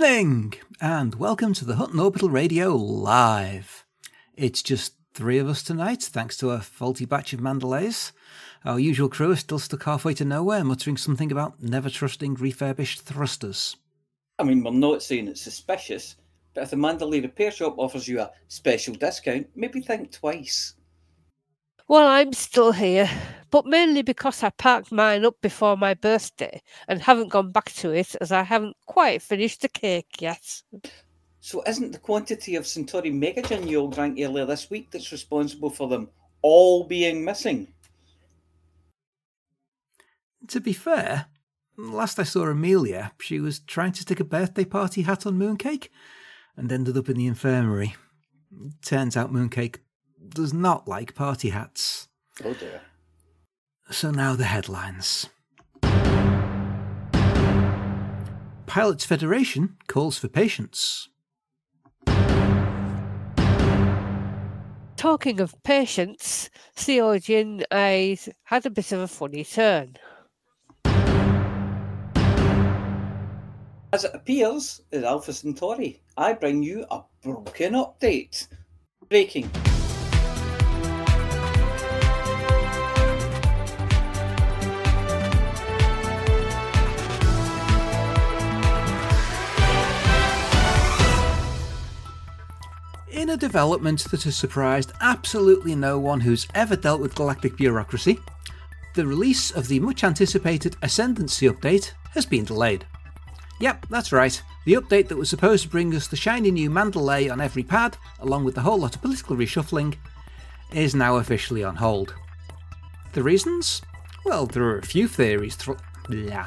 morning, and welcome to the Hutton Orbital Radio Live. It's just three of us tonight, thanks to a faulty batch of Mandalays. Our usual crew is still stuck halfway to nowhere, muttering something about never trusting refurbished thrusters. I mean, we're not saying it's suspicious, but if the Mandalay repair shop offers you a special discount, maybe think twice. Well, I'm still here, but mainly because I parked mine up before my birthday and haven't gone back to it as I haven't quite finished the cake yet. So isn't the quantity of Centauri Megagin you all drank earlier this week that's responsible for them all being missing? To be fair, last I saw Amelia, she was trying to stick a birthday party hat on Mooncake and ended up in the infirmary. Turns out Mooncake does not like party hats. Oh dear. So now the headlines. Pilots Federation calls for patience. Talking of patience, Theogene had a bit of a funny turn. As it appears in Alpha Centauri, I bring you a broken update. Breaking. In a development that has surprised absolutely no one who's ever dealt with galactic bureaucracy, the release of the much-anticipated Ascendancy update has been delayed. Yep, that's right, the update that was supposed to bring us the shiny new Mandalay on every pad, along with a whole lot of political reshuffling, is now officially on hold. The reasons? Well, there are a few theories There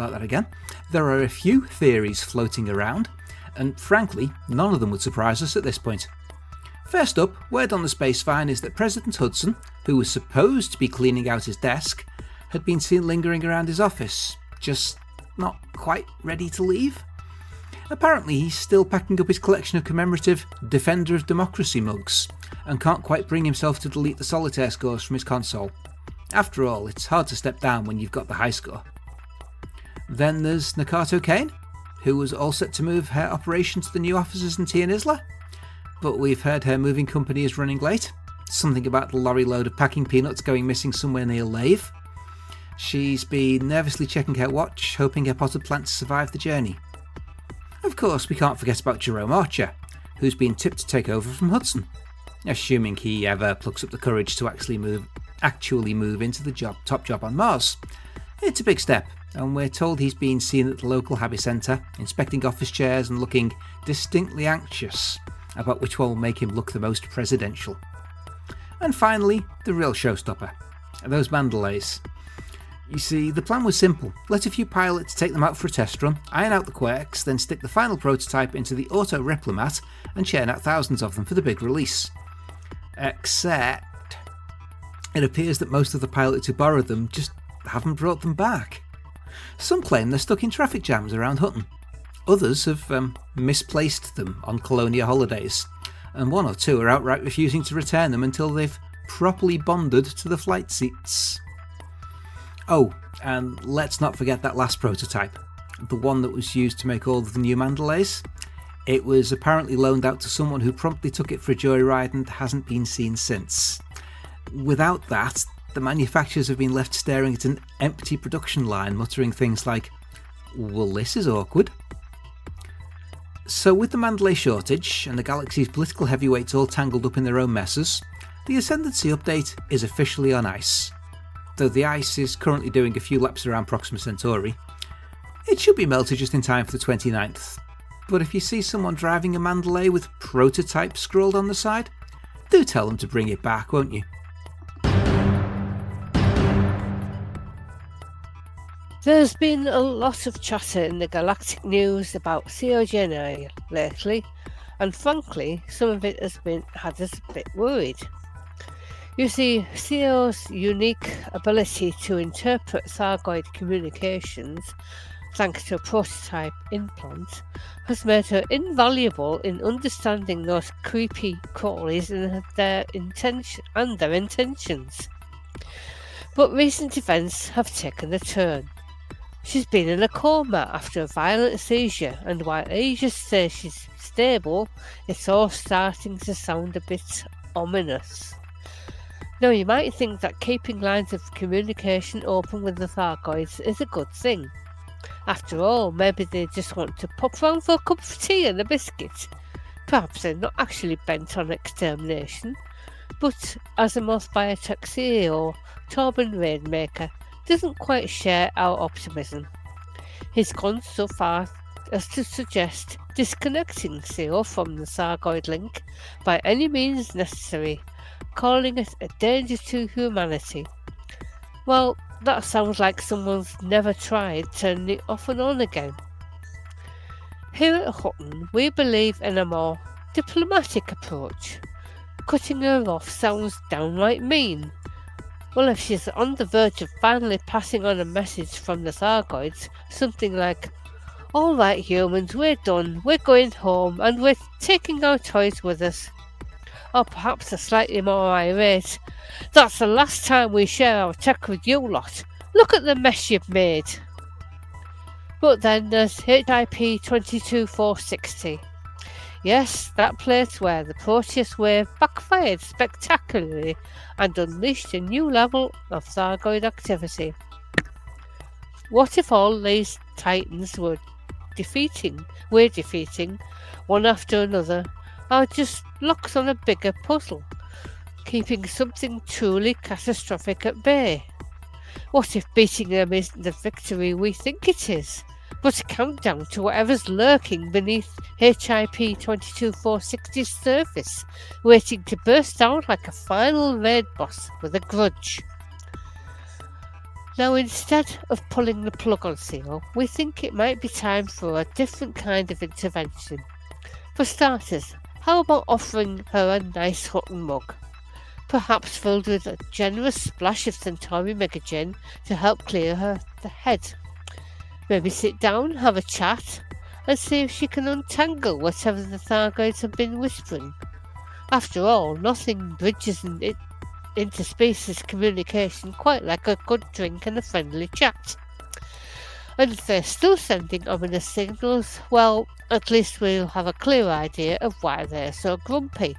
are a few theories floating around, and frankly, none of them would surprise us at this point. First up, word on the Spacefine is that President Hudson, who was supposed to be cleaning out his desk, had been seen lingering around his office, just not quite ready to leave. Apparently he's still packing up his collection of commemorative Defender of Democracy mugs, and can't quite bring himself to delete the solitaire scores from his console. After all, it's hard to step down when you've got the high score. Then there's Nakato Kane, who was all set to move her operation to the new offices in Tion Isla, but we've heard her moving company is running late. Something about the lorry load of packing peanuts going missing somewhere near Lave. She's been nervously checking her watch, hoping her potted plants survive the journey. Of course, we can't forget about Jerome Archer, who's been tipped to take over from Hudson, assuming he ever plucks up the courage to actually move into the top job on Mars. It's a big step, and we're told he's been seen at the local Habby Centre, inspecting office chairs and looking distinctly anxious about which one will make him look the most presidential. And finally, the real showstopper, those Mandalays. You see, the plan was simple. Let a few pilots take them out for a test run, iron out the quirks, then stick the final prototype into the auto replimat and churn out thousands of them for the big release. Except, it appears that most of the pilots who borrowed them just haven't brought them back. Some claim they're stuck in traffic jams around Hutton. Others have misplaced them on Colonia holidays, and one or two are outright refusing to return them until they've properly bonded to the flight seats. Oh, and let's not forget that last prototype, the one that was used to make all of the new Mandalays. It was apparently loaned out to someone who promptly took it for a joyride and hasn't been seen since. Without that, the manufacturers have been left staring at an empty production line, muttering things like, "Well, this is awkward." So with the Mandalay shortage and the galaxy's political heavyweights all tangled up in their own messes, the Ascendancy update is officially on ice. Though the ice is currently doing a few laps around Proxima Centauri, it should be melted just in time for the 29th. But if you see someone driving a Mandalay with prototype scrawled on the side, do tell them to bring it back, won't you? There's been a lot of chatter in the galactic news about Theogene lately, and frankly, some of it had us a bit worried. You see, Theo's unique ability to interpret Thargoid communications, thanks to a prototype implant, has made her invaluable in understanding those creepy crawlies and their intentions. But recent events have taken a turn. She's been in a coma after a violent seizure, and while agents say she's stable, it's all starting to sound a bit ominous. Now, you might think that keeping lines of communication open with the Thargoids is a good thing. After all, maybe they just want to pop round for a cup of tea and a biscuit. Perhaps they're not actually bent on extermination. But Asimov Biotech CEO Torben Rainmaker doesn't quite share our optimism. He's gone so far as to suggest disconnecting CO from the Thargoid link by any means necessary, calling it a danger to humanity. Well, that sounds like someone's never tried turning it off and on again. Here at Hutton, we believe in a more diplomatic approach. Cutting her off sounds downright mean. Well, if she's on the verge of finally passing on a message from the Thargoids, something like, "All right, humans, we're done, we're going home, and we're taking our toys with us." Or perhaps a slightly more irate, "That's the last time we share our tech with you lot. Look at the mess you've made." But then there's HIP 22460. Yes, that place where the Proteus wave backfired spectacularly and unleashed a new level of Thargoid activity. What if all these Titans we're defeating, one after another, are just locks on a bigger puzzle, keeping something truly catastrophic at bay? What if beating them isn't the victory we think it is, but a countdown to whatever's lurking beneath HIP 22460's surface, waiting to burst out like a final raid boss with a grudge? Now, instead of pulling the plug on CO, we think it might be time for a different kind of intervention. For starters, how about offering her a nice Hutton mug? Perhaps filled with a generous splash of Centauri Megagen to help clear her the head. Maybe sit down, have a chat, and see if she can untangle whatever the Thargoids have been whispering. After all, nothing bridges interspecies communication quite like a good drink and a friendly chat. And if they're still sending ominous signals, well, at least we'll have a clear idea of why they're so grumpy.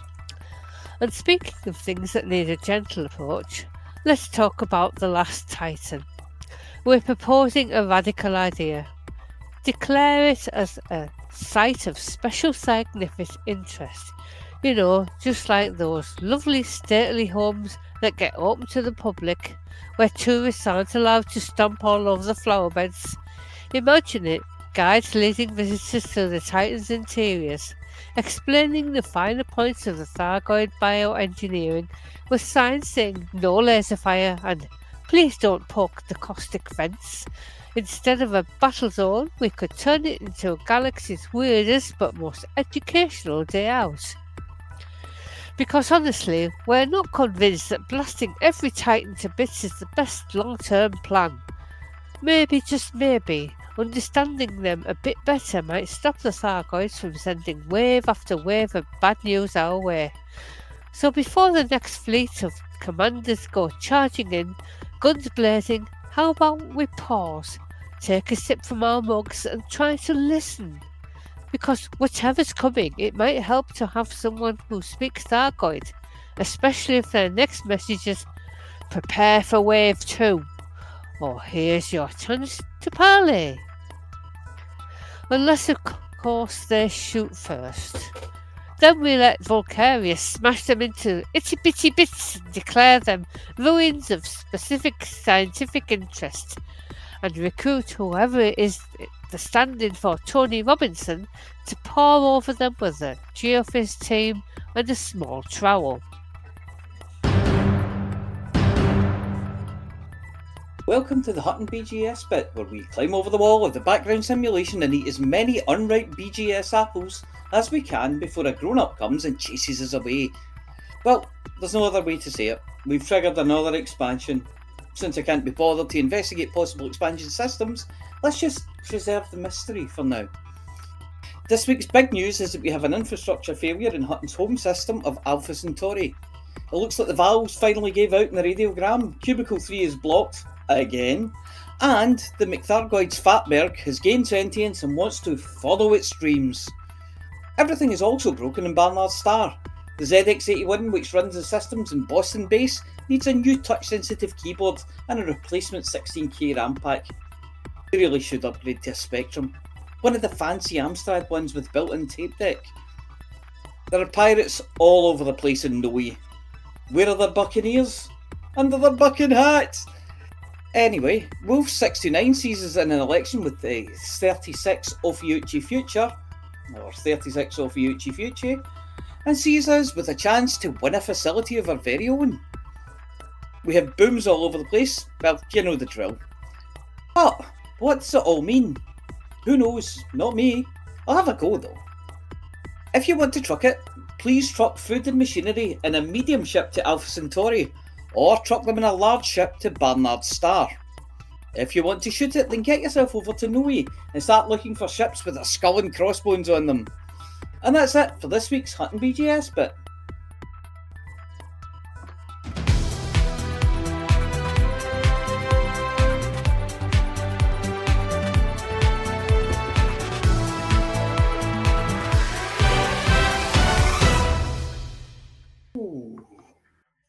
And speaking of things that need a gentle approach, let's talk about the last Titan. We're proposing a radical idea. Declare it as a site of special scientific interest. You know, just like those lovely stately homes that get open to the public, where tourists aren't allowed to stomp all over the flower beds. Imagine it, guides leading visitors to the Titan's interiors, explaining the finer points of the Thargoid bioengineering, with signs saying no laser fire and "Please don't poke the caustic vents." Instead of a battle zone, we could turn it into a galaxy's weirdest but most educational day out. Because honestly, we're not convinced that blasting every Titan to bits is the best long-term plan. Maybe, just maybe, understanding them a bit better might stop the Thargoids from sending wave after wave of bad news our way. So before the next fleet of commanders go charging in, guns blazing, how about we pause, take a sip from our mugs and try to listen? Because whatever's coming, it might help to have someone who speaks Thargoid, especially if their next message is "Prepare for wave 2," or "Here's your chance to parley." Unless, of course, they shoot first. Then we let Volcarius smash them into itty-bitty bits and declare them ruins of specific scientific interest, and recruit whoever is the stand-in for Tony Robinson to pour over them with a Geophys team and a small trowel. Welcome to the Hutton BGS bit, where we climb over the wall of the background simulation and eat as many unripe BGS apples as we can before a grown-up comes and chases us away. Well, there's no other way to say it. We've triggered another expansion. Since I can't be bothered to investigate possible expansion systems, let's just preserve the mystery for now. This week's big news is that we have an infrastructure failure in Hutton's home system of Alpha Centauri. It looks like the valves finally gave out in the radiogram. Cubicle 3 is blocked again, And the McThargoid's Fatberg has gained sentience and wants to follow its dreams. Everything is also broken in Barnard Star. The ZX81, which runs the systems in Boston base, needs a new touch-sensitive keyboard and a replacement 16K RAM pack. You really should upgrade to a Spectrum. One of the fancy Amstrad ones with built-in tape deck. There are pirates all over the place in Noe. Where are the buccaneers? Under their bucking hats! Anyway, Wolf69 sees us in an election with the 36 Ophiuchi Future, or 36 Ophiuchi Future, and sees us with a chance to win a facility of our very own. We have booms all over the place, well, you know the drill. But, what does it all mean? Who knows? Not me. I'll have a go though. If you want to truck it, please truck food and machinery in a medium ship to Alpha Centauri, or truck them in a large ship to Barnard Star. If you want to shoot it, then get yourself over to Noe and start looking for ships with a skull and crossbones on them. And that's it for this week's Hutton BGS bit.